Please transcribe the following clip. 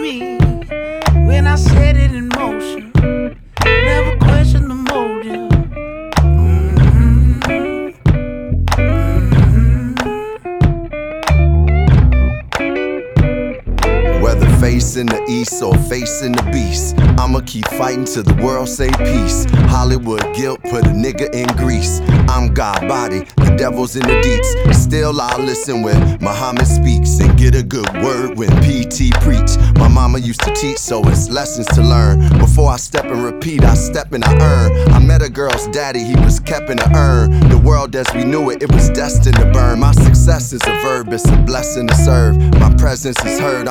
me when I set it in motion. Never question the motive. Whether facing the east or facing the beast, I'ma keep fighting till the world say peace. Hollywood guilt put a nigga in grease. I'm God body, the devil's in the deeps. Still I'll listen when Muhammad speaks and get a good word when PT preach. My mama used to teach, so it's lessons to learn. Before I step and repeat, I step and I earn. I met a girl's daddy, he was kept in the urn. The world as we knew it, it was destined to burn. My success is a verb, it's a blessing to serve. My presence is heard.